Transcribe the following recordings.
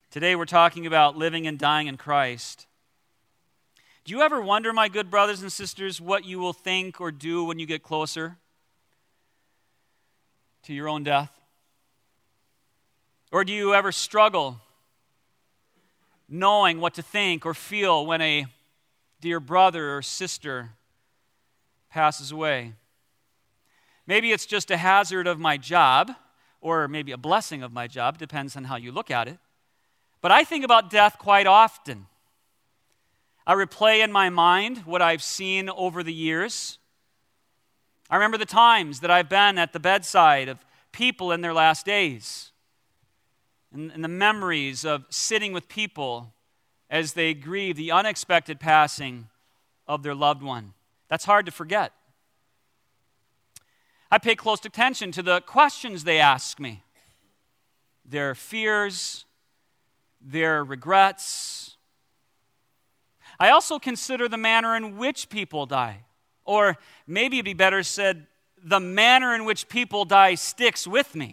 Today we're talking about living and dying in Christ. Do you ever wonder, my good brothers and sisters, what you will think or do when you get closer to your own death? Or do you ever struggle knowing what to think or feel when a dear brother or sister passes away? Maybe it's just a hazard of my job, or maybe a blessing of my job, depends on how you look at it. But I think about death quite often. I replay in my mind what I've seen over the years. I remember the times that I've been at the bedside of people in their last days, and the memories of sitting with people as they grieve the unexpected passing of their loved one. That's hard to forget. I pay close attention to the questions they ask me, their fears, their regrets. I also consider the manner in which people die. Or maybe it'd be better said, the manner in which people die sticks with me.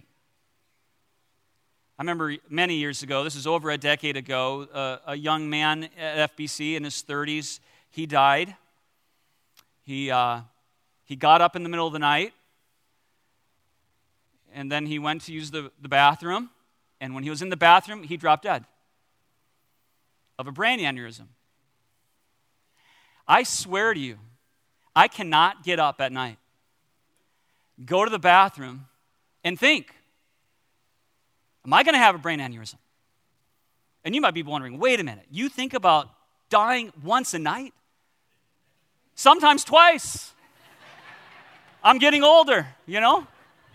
I remember many years ago, this is over a decade ago, a young man at FBC in his 30s, he died. He got up in the middle of the night, and then he went to use the bathroom, and when he was in the bathroom, he dropped dead of a brain aneurysm. I swear to you, I cannot get up at night, go to the bathroom, and think, am I going to have a brain aneurysm? And you might be wondering, wait a minute, you think about dying once a night? Sometimes twice. I'm getting older, you know?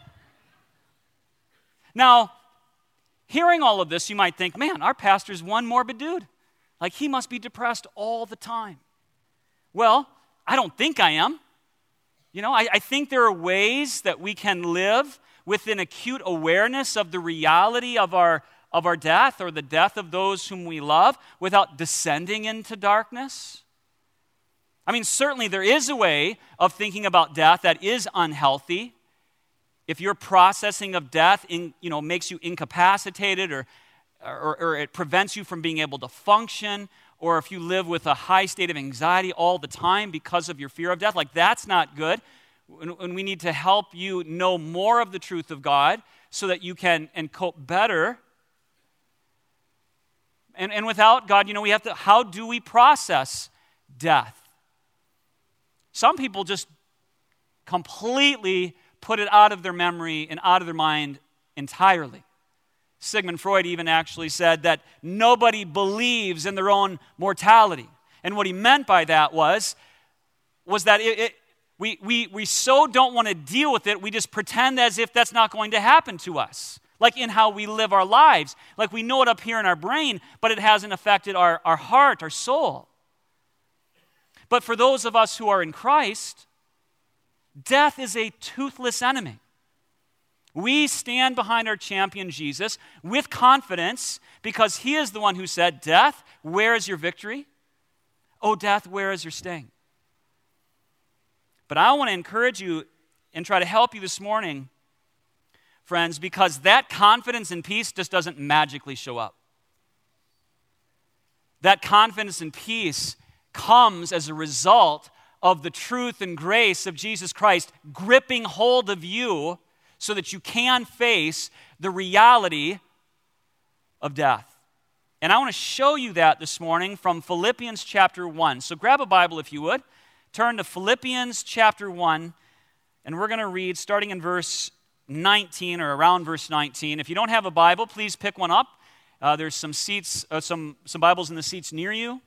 Now, hearing all of this, you might think, man, our pastor's one morbid dude. Like, he must be depressed all the time. Well, I don't think I am. You know, I think there are ways that we can live with an acute awareness of the reality of our death or the death of those whom we love without descending into darkness. I mean, certainly there is a way of thinking about death that is unhealthy. If your processing of death makes you incapacitated or it prevents you from being able to function, or if you live with a high state of anxiety all the time because of your fear of death, like that's not good. And we need to help you know more of the truth of God so that you can cope better. And without God, we have to, how do we process death? Some people just completely put it out of their memory and out of their mind entirely. Sigmund Freud even actually said that nobody believes in their own mortality. And what he meant by that was that we so don't want to deal with it, we just pretend as if that's not going to happen to us. Like in how we live our lives. Like we know it up here in our brain, but it hasn't affected our heart, our soul. But for those of us who are in Christ, death is a toothless enemy. We stand behind our champion Jesus with confidence because he is the one who said, "Death, where is your victory? Oh, death, where is your sting?" But I want to encourage you and try to help you this morning, friends, because that confidence and peace just doesn't magically show up. That confidence and peace comes as a result of the truth and grace of Jesus Christ gripping hold of you so that you can face the reality of death. And I want to show you that this morning from Philippians chapter 1. So grab a Bible if you would. Turn to Philippians chapter 1, and we're going to read starting in verse 19 or around verse 19. If you don't have a Bible, please pick one up. There's some seats, some Bibles in the seats near you.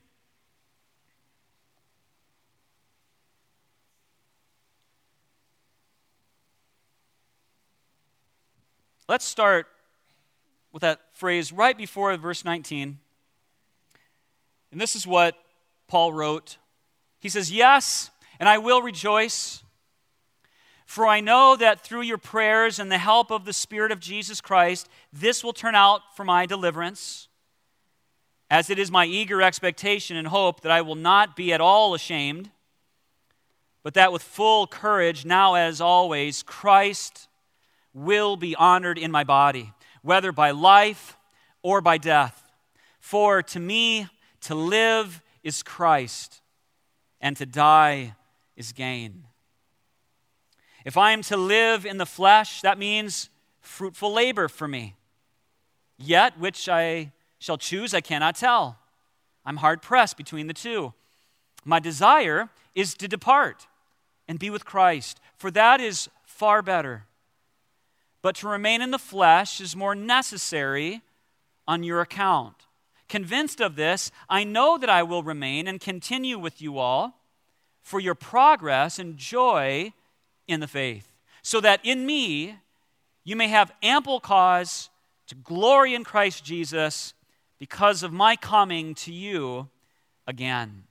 Let's start with that phrase right before verse 19. And this is what Paul wrote. He says, "Yes, and I will rejoice, for I know that through your prayers and the help of the Spirit of Jesus Christ, this will turn out for my deliverance, as it is my eager expectation and hope that I will not be at all ashamed, but that with full courage, now as always, Christ will be honored in my body, whether by life or by death. For to me, to live is Christ, and to die is gain. If I am to live in the flesh, that means fruitful labor for me. Yet, which I shall choose, I cannot tell. I'm hard-pressed between the two. My desire is to depart and be with Christ, for that is far better. But to remain in the flesh is more necessary on your account. Convinced of this, I know that I will remain and continue with you all for your progress and joy in the faith, so that in me you may have ample cause to glory in Christ Jesus because of my coming to you again.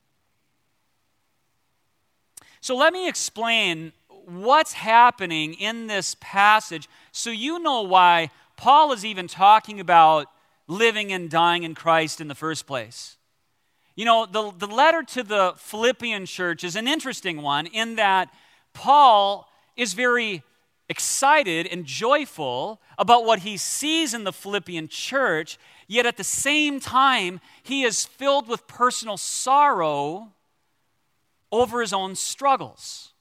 So let me explain what's happening in this passage so you know why Paul is even talking about living and dying in Christ in the first place. You know, the letter to the Philippian church is an interesting one in that Paul is very excited and joyful about what he sees in the Philippian church, yet at the same time, he is filled with personal sorrow over his own struggles.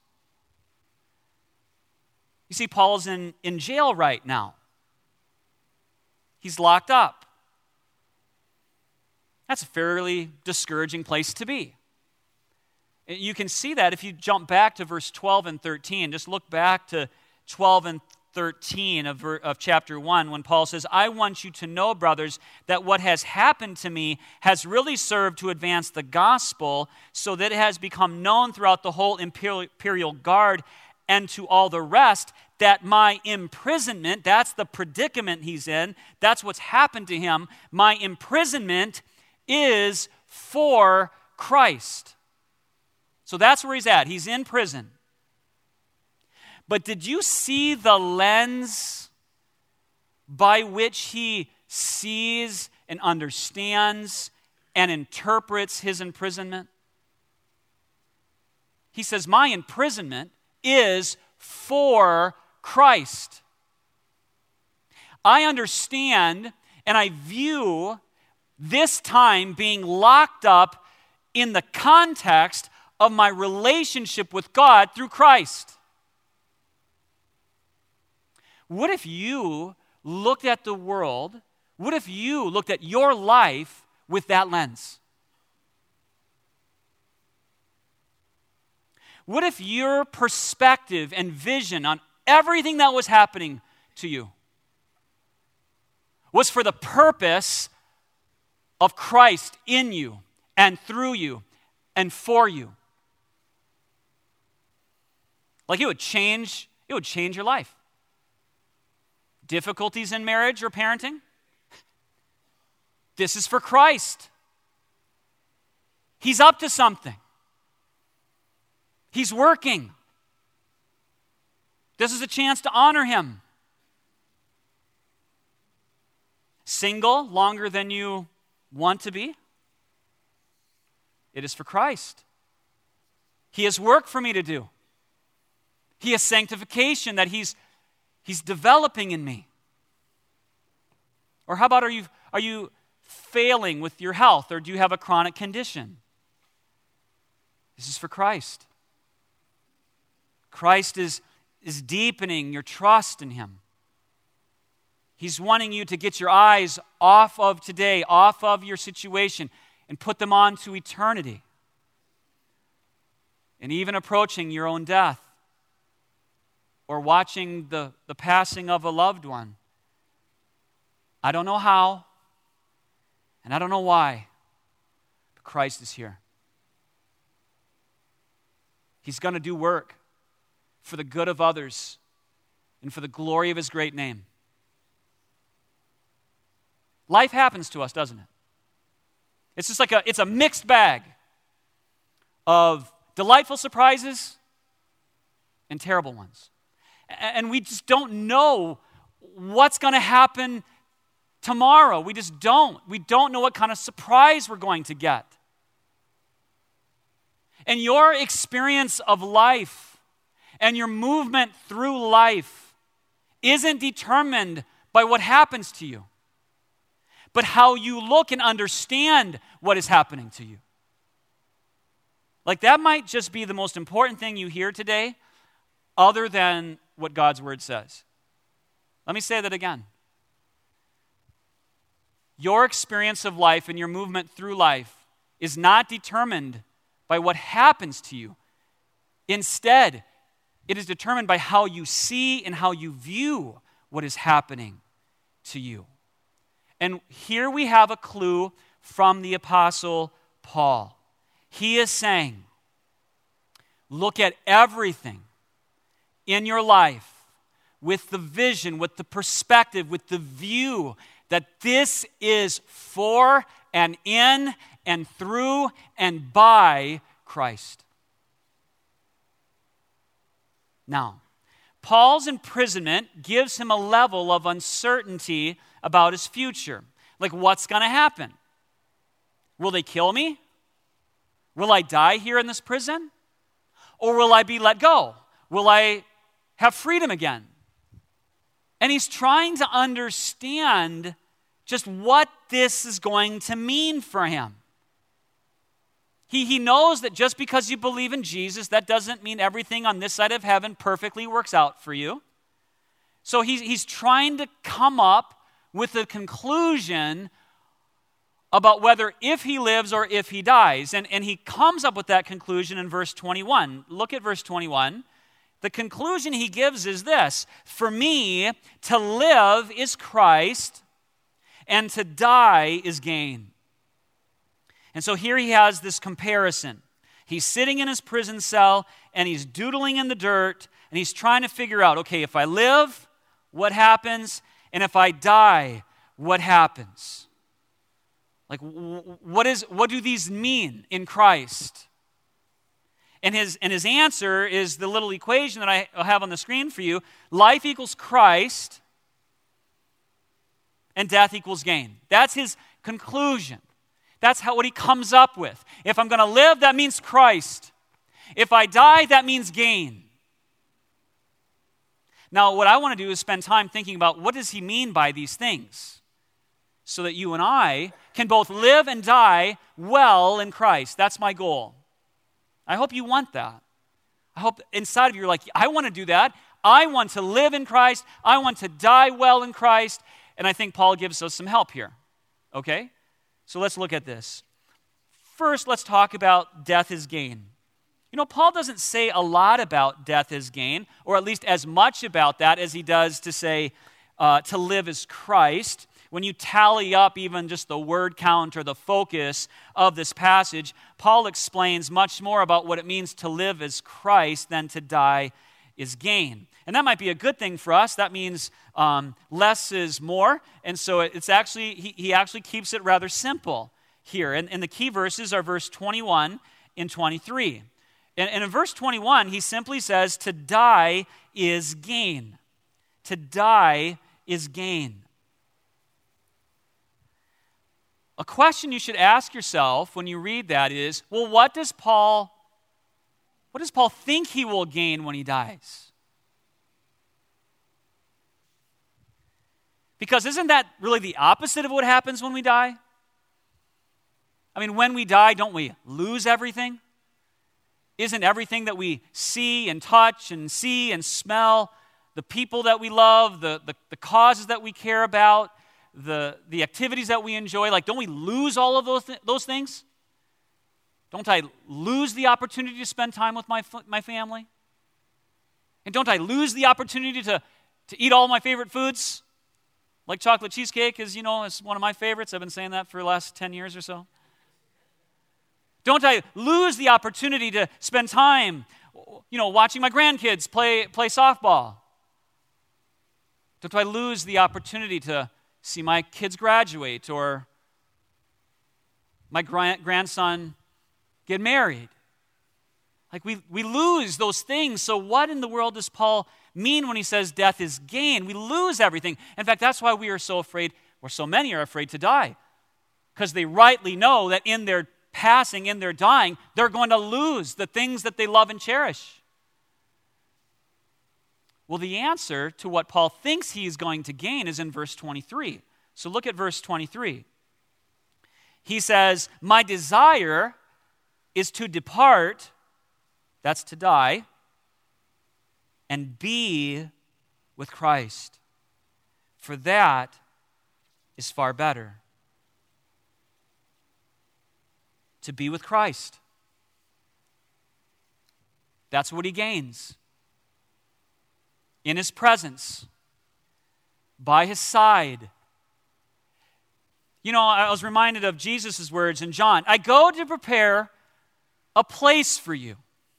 You see, Paul's in jail right now. He's locked up. That's a fairly discouraging place to be. You can see that if you jump back to verse 12 and 13. Just look back to 12 and 13 of chapter 1 when Paul says, I want you to know, brothers, that what has happened to me has really served to advance the gospel so that it has become known throughout the whole imperial guard and to all the rest that my imprisonment, that's the predicament he's in, that's what's happened to him, my imprisonment is for Christ. So that's where he's at. He's in prison. But did you see the lens by which he sees and understands and interprets his imprisonment? He says, my imprisonment is for Christ. I understand and I view this time being locked up in the context of my relationship with God through Christ. What if you looked at the world, what if you looked at your life with that lens? What if your perspective and vision on everything that was happening to you was for the purpose of Christ in you and through you and for you? Like it would change your life. Difficulties in marriage or parenting? This is for Christ. He's up to something. He's working. This is a chance to honor him. Single longer than you want to be? It is for Christ. He has work for me to do. He has sanctification that he's developing in me. Or how about are you failing with your health, or do you have a chronic condition? This is for Christ. Christ is deepening your trust in him. He's wanting you to get your eyes off of today, off of your situation, and put them on to eternity. And even approaching your own death, or watching the passing of a loved one. I don't know how, and I don't know why, but Christ is here. He's going to do work for the good of others and for the glory of his great name. Life happens to us, doesn't it? It's just like it's a mixed bag of delightful surprises and terrible ones. And we just don't know what's going to happen tomorrow. We just don't. We don't know what kind of surprise we're going to get. And your experience of life and your movement through life isn't determined by what happens to you, but how you look and understand what is happening to you. Like, that might just be the most important thing you hear today, other than what God's word says. Let me say that again. Your experience of life and your movement through life is not determined by what happens to you. Instead, it is determined by how you see and how you view what is happening to you. And here we have a clue from the Apostle Paul. He is saying, look at everything in your life with the vision, with the perspective, with the view that this is for and in and through and by Christ. Now, Paul's imprisonment gives him a level of uncertainty about his future. Like, what's going to happen? Will they kill me? Will I die here in this prison? Or will I be let go? Will I have freedom again? And he's trying to understand just what this is going to mean for him. He knows that just because you believe in Jesus, that doesn't mean everything on this side of heaven perfectly works out for you. So he's trying to come up with a conclusion about whether if he lives or if he dies. And he comes up with that conclusion in verse 21. Look at verse 21. The conclusion he gives is this: for me, to live is Christ, and to die is gain. And so here he has this comparison. He's sitting in his prison cell, and he's doodling in the dirt, and he's trying to figure out, okay, if I live, what happens? And if I die, what happens? Like, what do these mean in Christ? And his answer is the little equation that I have on the screen for you. Life equals Christ, and death equals gain. That's his conclusion. That's what he comes up with. If I'm going to live, that means Christ. If I die, that means gain. Now, what I want to do is spend time thinking about what does he mean by these things, so that you and I can both live and die well in Christ. That's my goal. I hope you want that. I hope inside of you you're like, I want to do that. I want to live in Christ. I want to die well in Christ. And I think Paul gives us some help here. Okay? So let's look at this. First, let's talk about death is gain. You know, Paul doesn't say a lot about death is gain, or at least as much about that as he does to say to live is Christ. When you tally up even just the word count or the focus of this passage, Paul explains much more about what it means to live as Christ than to die is gain. And that might be a good thing for us. That means less is more. And so it's actually, he actually keeps it rather simple here. And the key verses are verse 21 and 23. And in verse 21, he simply says, to die is gain. To die is gain. A question you should ask yourself when you read that is, well, what does Paul think he will gain when he dies? Because isn't that really the opposite of what happens when we die? I mean, when we die, don't we lose everything? Isn't everything that we see and touch and see and smell, the people that we love, the causes that we care about, the activities that we enjoy, like, don't we lose all of those things? Don't I lose the opportunity to spend time with my family? And don't I lose the opportunity to eat all my favorite foods? Like chocolate cheesecake is one of my favorites. I've been saying that for the last 10 years or so. Don't I lose the opportunity to spend time, watching my grandkids play softball? Don't I lose the opportunity to see my kids graduate or my grandson get married? Like, we lose those things. So what in the world does Paul mean when he says death is gain? We lose everything. In fact, that's why we are so afraid, or so many are afraid to die. Because they rightly know that in their passing, in their dying, they're going to lose the things that they love and cherish. Well, the answer to what Paul thinks he is going to gain is in verse 23. So look at verse 23. He says, my desire is to depart, that's to die, and be with Christ. For that is far better. To be with Christ. That's what he gains. In his presence. By his side. You know, I was reminded of Jesus' words in John. I go to prepare a place for you.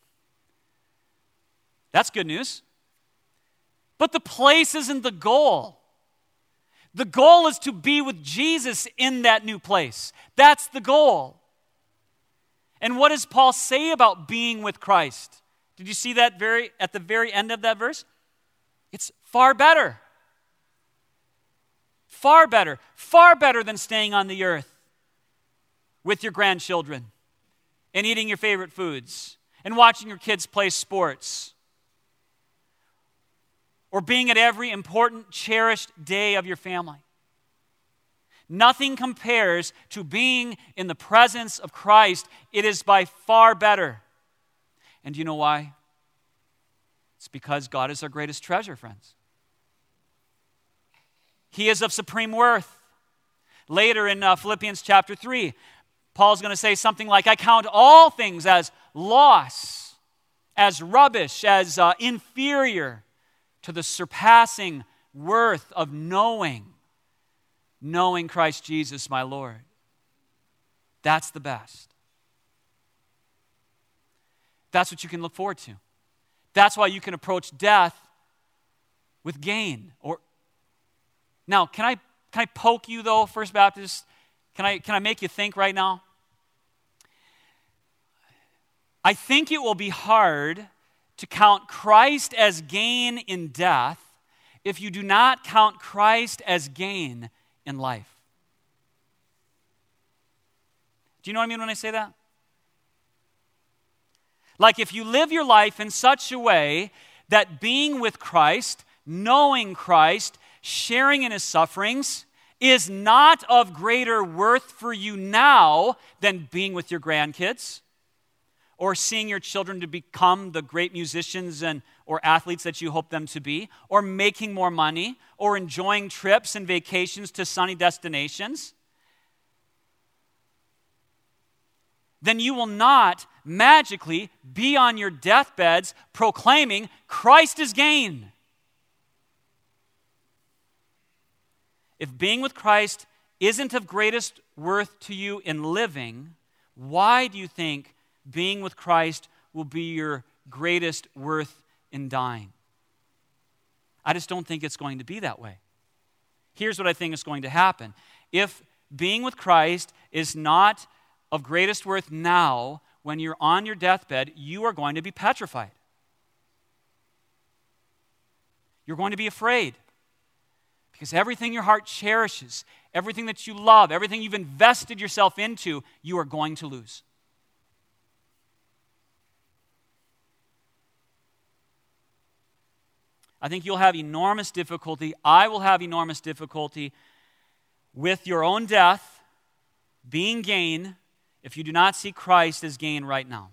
That's good news. But the place isn't the goal. The goal is to be with Jesus in that new place. That's the goal. And what does Paul say about being with Christ? Did you see that at the very end of that verse? It's far better. Far better. Far better than staying on the earth with your grandchildren and eating your favorite foods and watching your kids play sports or being at every important, cherished day of your family. Nothing compares to being in the presence of Christ. It is by far better. And do you know why? It's because God is our greatest treasure, friends. He is of supreme worth. Later in Philippians chapter 3, Paul's going to say something like, I count all things as loss, as rubbish, as inferior to the surpassing worth of knowing Christ Jesus, my Lord. That's the best. That's what you can look forward to. That's why you can approach death with gain. Now, can I poke you though, First Baptist? Can I make you think right now? I think it will be hard to count Christ as gain in death if you do not count Christ as gain in life. Do you know what I mean when I say that? Like if you live your life in such a way that being with Christ, knowing Christ, sharing in his sufferings is not of greater worth for you now than being with your grandkids or seeing your children to become the great musicians or athletes that you hope them to be, or making more money, or enjoying trips and vacations to sunny destinations, then you will not magically be on your deathbeds proclaiming Christ is gain. If being with Christ isn't of greatest worth to you in living, why do you think being with Christ will be your greatest worth in dying? I just don't think it's going to be that way. Here's what I think is going to happen. If being with Christ is not of greatest worth now, when you're on your deathbed, you are going to be petrified. You're going to be afraid. Because everything your heart cherishes, everything that you love, everything you've invested yourself into, you are going to lose. I think you'll have enormous difficulty. I will have enormous difficulty with your own death being gain if you do not see Christ as gain right now.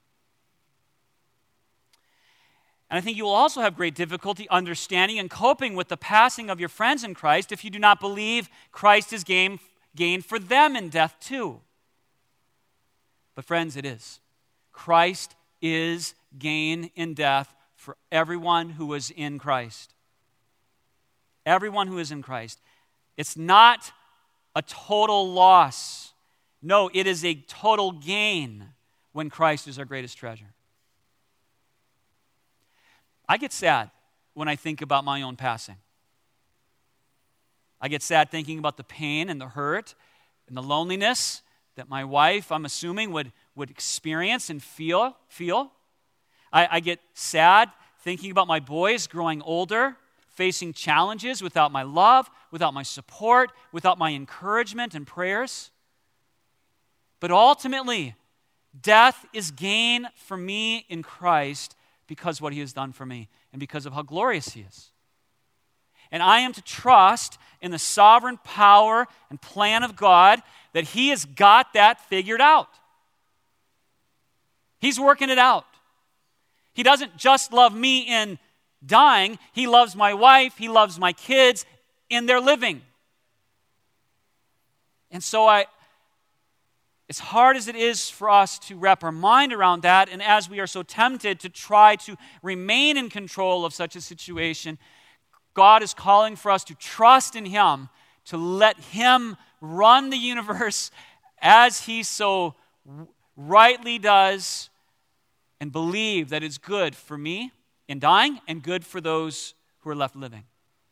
And I think you will also have great difficulty understanding and coping with the passing of your friends in Christ if you do not believe Christ is gain for them in death too. But friends, it is. Christ is gain in death for everyone who is in Christ. Everyone who is in Christ. It's not a total loss. No, it is a total gain when Christ is our greatest treasure. I get sad when I think about my own passing. I get sad thinking about the pain and the hurt and the loneliness that my wife, I'm assuming, would experience and feel. I get sad thinking about my boys growing older, facing challenges without my love, without my support, without my encouragement and prayers. But ultimately, death is gain for me in Christ because of what he has done for me and because of how glorious he is. and I am to trust in the sovereign power and plan of God that He has got that figured out. He's working it out. He doesn't just love me in dying. He loves my wife. He loves my kids in their living. And so as hard as it is for us to wrap our mind around that, and as we are so tempted to try to remain in control of such a situation, God is calling for us to trust in Him, to let Him run the universe as He so rightly does, and believe that it's good for me in dying and good for those who are left living.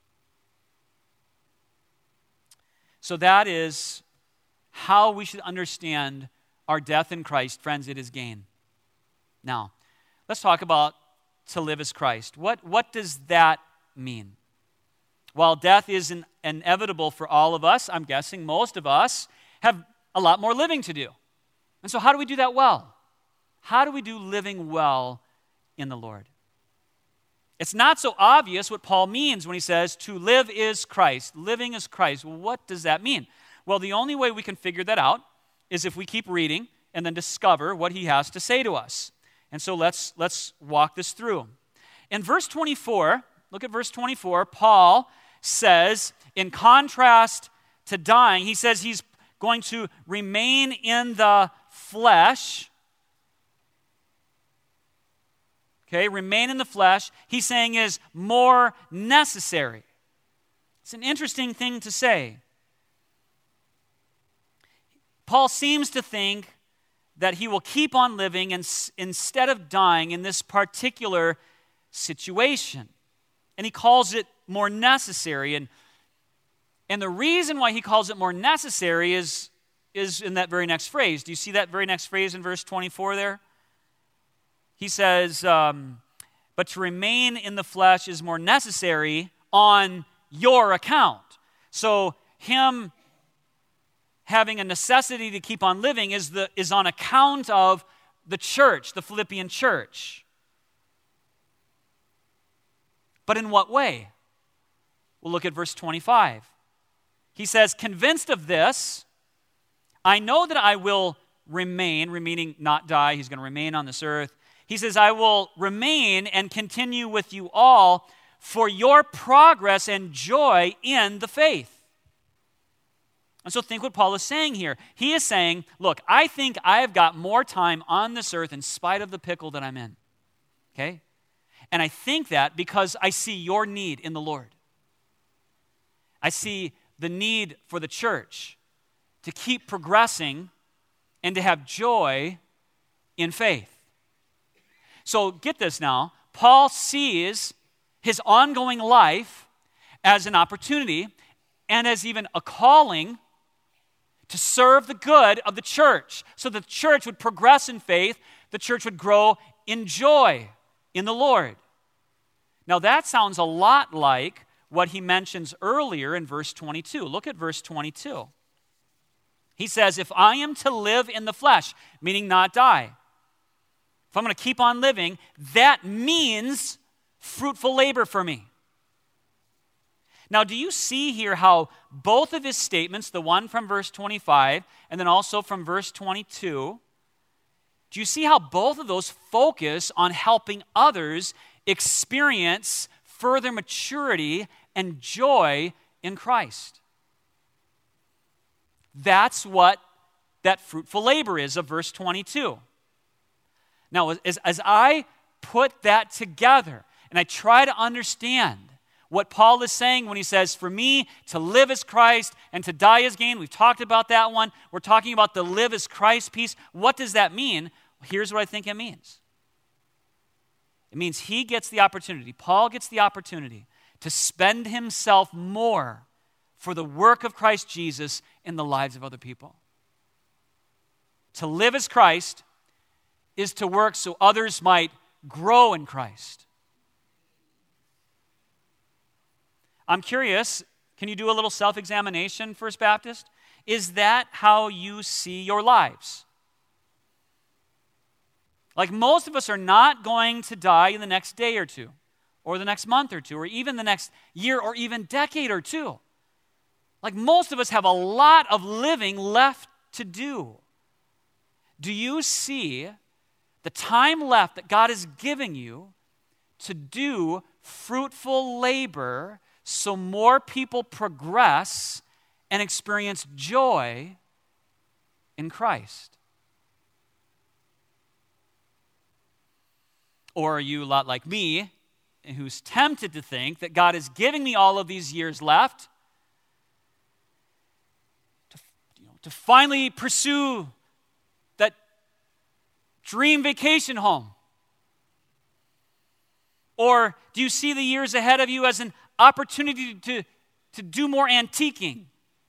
So that is how we should understand our death in Christ. Friends, it is gain. Now, let's talk about to live as Christ. What does that mean? While death is inevitable for all of us, I'm guessing most of us have a lot more living to do. And so how do we do that well? How do we do living well in the Lord? It's not so obvious what Paul means when he says to live is Christ. Living is Christ. Well, what does that mean? Well, the only way we can figure that out is if we keep reading and then discover what he has to say to us. And so let's walk this through. In verse 24, look at verse 24, Paul says, in contrast to dying, he says he's going to remain in the flesh. Okay, remain in the flesh, he's saying is more necessary. It's an interesting thing to say. Paul seems to think that he will keep on living instead of dying in this particular situation. And he calls it more necessary. And the reason why he calls it more necessary is in that very next phrase. Do you see that very next phrase in verse 24 there? He says, but to remain in the flesh is more necessary on your account. So him having a necessity to keep on living is on account of the church, the Philippian church. But in what way? We'll look at verse 25. He says, convinced of this, I know that I will remain, meaning not die, he's going to remain on this earth. He says, I will remain and continue with you all for your progress and joy in the faith. And so think what Paul is saying here. He is saying, look, I think I have got more time on this earth in spite of the pickle that I'm in. Okay? And I think that because I see your need in the Lord. I see the need for the church to keep progressing and to have joy in faith. So get this now. Paul sees his ongoing life as an opportunity and as even a calling to serve the good of the church. So the church would progress in faith, the church would grow in joy in the Lord. Now that sounds a lot like what he mentions earlier in verse 22. Look at verse 22. He says, if I am to live in the flesh, meaning not die, if I'm going to keep on living, that means fruitful labor for me. Now, do you see here how both of his statements, the one from verse 25 and then also from verse 22, do you see how both of those focus on helping others experience further maturity and joy in Christ? That's what that fruitful labor is of verse 22. Now, as I put that together and I try to understand what Paul is saying when he says, for me to live as Christ and to die as gain, we've talked about that one. We're talking about the live as Christ piece. What does that mean? Well, here's what I think it means. It means he gets the opportunity, Paul gets the opportunity to spend himself more for the work of Christ Jesus in the lives of other people. To live as Christ is to work so others might grow in Christ. I'm curious, can you do a little self-examination, First Baptist? Is that how you see your lives? Like most of us are not going to die in the next day or two. or the next month or two, or even the next year or even decade or two. Like most of us have a lot of living left to do. Do you see the time left that God is giving you to do fruitful labor so more people progress and experience joy in Christ? Or are you a lot like me, who's tempted to think that God is giving me all of these years left to finally pursue that dream vacation home? Or do you see the years ahead of you as an opportunity to do more antiquing?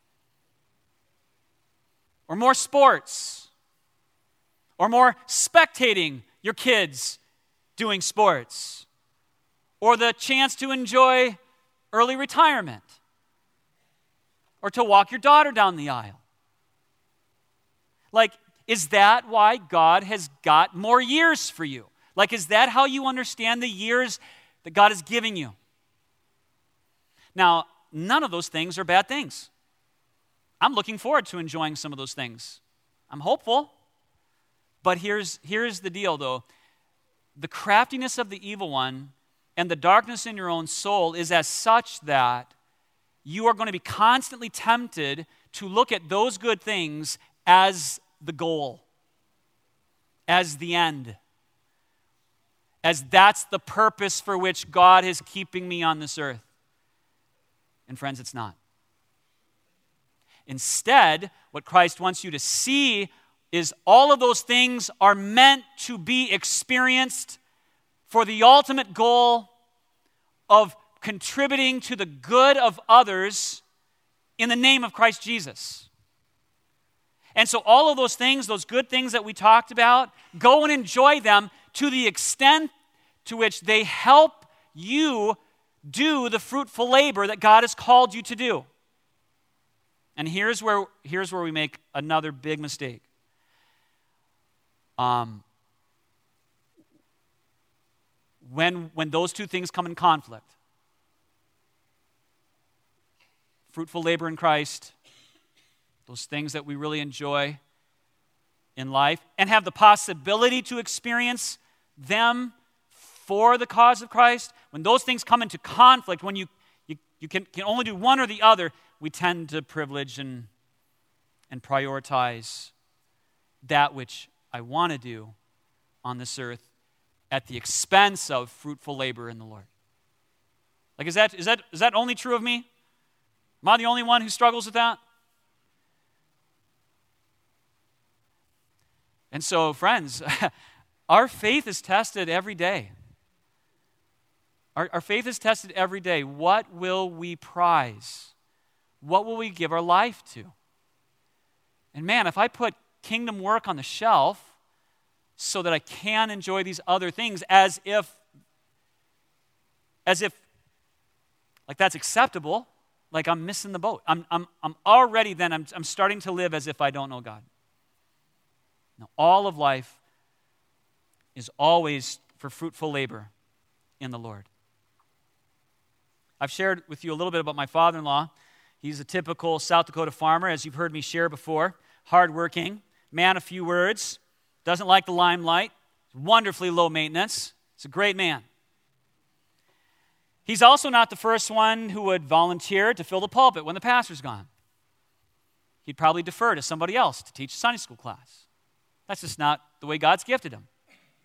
Or more sports? Or more spectating your kids doing sports? Or the chance to enjoy early retirement? Or to walk your daughter down the aisle? Like, is that why God has got more years for you? Like, is that how you understand the years that God is giving you? Now, none of those things are bad things. I'm looking forward to enjoying some of those things. I'm hopeful. But here's the deal, though. The craftiness of the evil one and the darkness in your own soul is as such that you are going to be constantly tempted to look at those good things as the goal, as the end, as that's the purpose for which God is keeping me on this earth. And friends, it's not. Instead, what Christ wants you to see is all of those things are meant to be experienced for the ultimate goal of contributing to the good of others in the name of Christ Jesus. And so all of those things, those good things that we talked about, go and enjoy them to the extent to which they help you do the fruitful labor that God has called you to do. And here's where we make another big mistake. When those two things come in conflict, fruitful labor in Christ, those things that we really enjoy in life, and have the possibility to experience them for the cause of Christ, when those things come into conflict, when you can only do one or the other, we tend to privilege and prioritize that which I want to do on this earth at the expense of fruitful labor in the Lord. Like, is that only true of me? Am I the only one who struggles with that? And so, friends, our faith is tested every day. Our faith is tested every day. What will we prize? What will we give our life to? And man, if I put kingdom work on the shelf so that I can enjoy these other things as if like that's acceptable, like I'm missing the boat. I'm already then I'm starting to live as if I don't know God. Now, all of life is always for fruitful labor in the Lord. I've shared with you a little bit about my father-in-law. He's a typical South Dakota farmer, as you've heard me share before. Hardworking, man of few words, doesn't like the limelight, wonderfully low maintenance. He's a great man. He's also not the first one who would volunteer to fill the pulpit when the pastor's gone. He'd probably defer to somebody else to teach a Sunday school class. That's just not the way God's gifted him.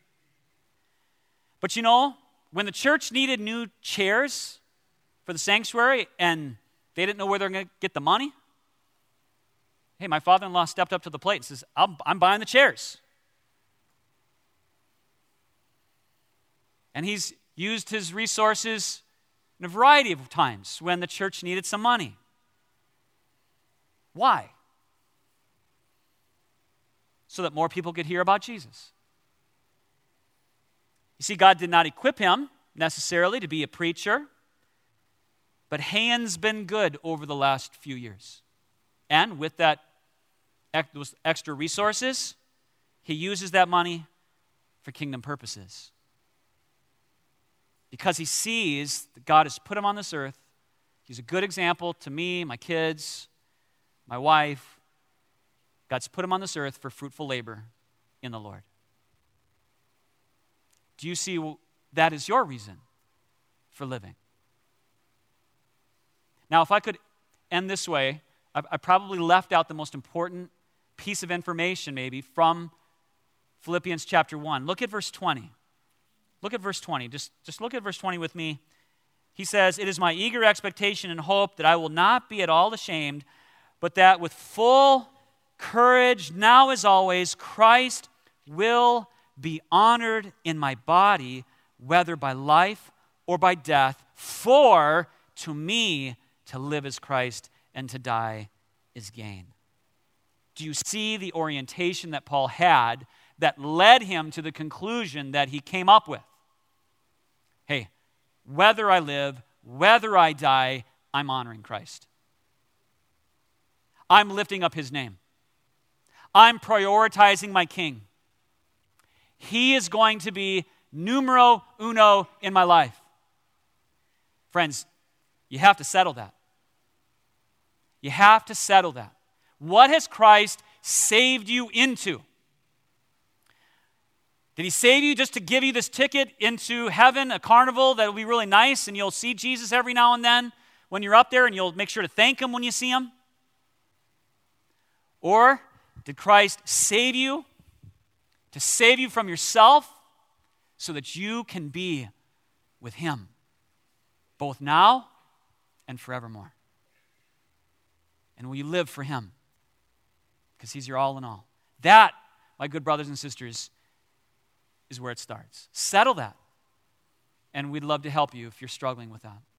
But you know, when the church needed new chairs for the sanctuary and they didn't know where they're going to get the money, hey, my father-in-law stepped up to the plate and says, I'm buying the chairs. And he's used his resources in a variety of times when the church needed some money. Why? So that more people could hear about Jesus. You see, God did not equip him necessarily to be a preacher, but Hayen's been good over the last few years. And with those extra resources, he uses that money for kingdom purposes. because he sees that God has put him on this earth. He's a good example to me, my kids, my wife. God's put him on this earth for fruitful labor in the Lord. Do you see that is your reason for living? Now, if I could end this way, I probably left out the most important piece of information maybe from Philippians chapter 1. Look at verse 20. Look at verse 20. Just look at verse 20 with me. He says, "It is my eager expectation and hope that I will not be at all ashamed, but that with full courage, now as always, Christ will be honored in my body, whether by life or by death. For to me to live is Christ, and to die is gain." Do you see the orientation that Paul had that led him to the conclusion that he came up with? Hey, whether I live, whether I die, I'm honoring Christ. I'm lifting up his name. I'm prioritizing my King. He is going to be numero uno in my life. Friends, you have to settle that. You have to settle that. What has Christ saved you into? Did he save you just to give you this ticket into heaven, a carnival that will be really nice, and you'll see Jesus every now and then when you're up there, and you'll make sure to thank him when you see him? Or did Christ save you to save you from yourself so that you can be with him, both now and forevermore? And will you live for him? Because he's your all in all. That, my good brothers and sisters, is where it starts. Settle that. And we'd love to help you if you're struggling with that.